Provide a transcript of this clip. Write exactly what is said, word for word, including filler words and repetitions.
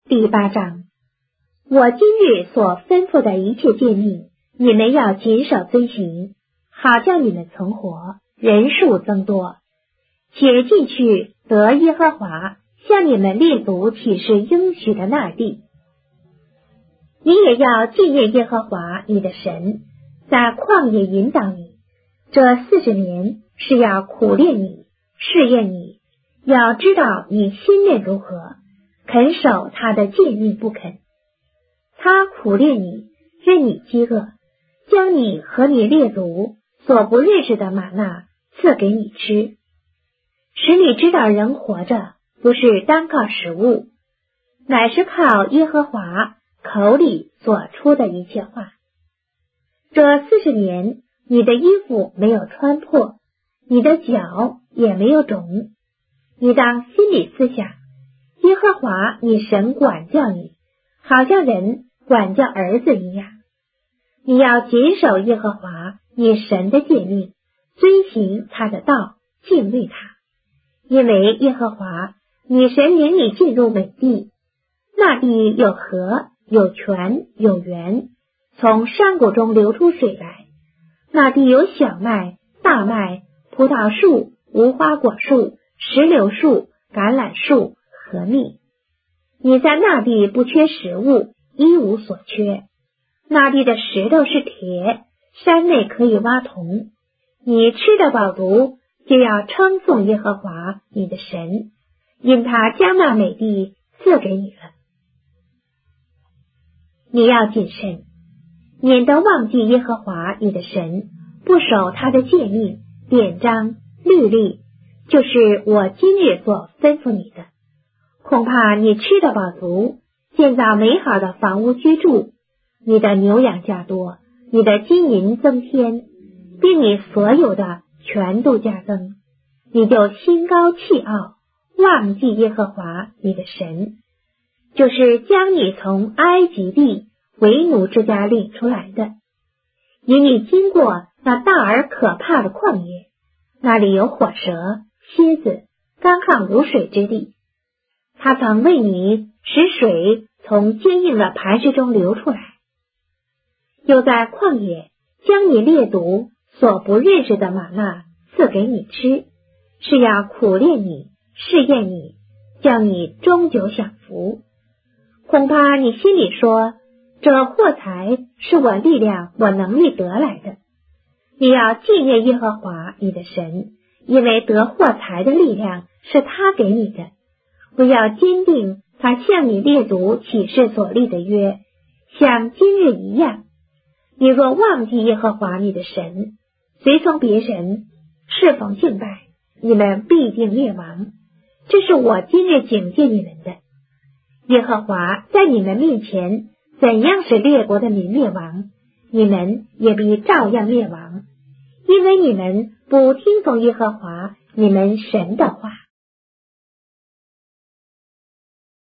第八章。我今日所吩咐的一切诫命，你们要谨守遵行，好叫你们存活，人数增多，且进去得耶和华向你们列祖起誓应许的那地。你也要纪念耶和华你的神，在旷野引导你，这四十年是要苦练你，试验你，要知道你心念如何，肯守他的诫命不肯。他苦练你，任你饥饿，将你和你列祖所不认识的玛纳赐给你吃，使你知道人活着不是单靠食物，乃是靠耶和华口里所出的一切话。这四十年，你的衣服没有穿破，你的脚也没有肿。你当心里思想，耶和华你神管教你，好像人管教儿子一样。你要谨守耶和华你神的诫命，遵行他的道，敬畏他。因为耶和华你神领你进入美地，那地有河，有泉，有源，从山谷中流出水来。那地有小麦、大麦、葡萄树、无花果树、石榴树、橄榄树和蜜。你在那地不缺食物，一无所缺。那地的石头是铁，山内可以挖铜。你吃得饱足，就要称颂耶和华你的神，因他将那美地赐给你了。你要谨慎，免得忘记耶和华你的神，不守他的诫命、典章、律例，就是我今日所吩咐你的。恐怕你吃得饱足，建造美好的房屋居住，你的牛羊加多，你的金银增添，并你所有的全都加增，你就心高气傲，忘记耶和华你的神，就是将你从埃及地为奴之家领出来的。引你经过那大而可怕的旷野，那里有火蛇、蝎子、干旱无水之地。他曾为你使水从坚硬的磐石中流出来，又在旷野将你列祖所不认识的玛纳赐给你吃，是要苦练你，试验你，叫你终久享福。恐怕你心里说，这货财是我力量我能力得来的。你要纪念耶和华你的神，因为得货财的力量是他给你的。不要坚定他向你列祖起誓所立的约，像今日一样。你若忘记耶和华你的神，随从别神，侍奉敬拜，你们必定灭亡。这是我今日警戒你们的。耶和华在你们面前怎样使列国的民灭亡，你们也必照样灭亡，因为你们不听从耶和华你们神的话。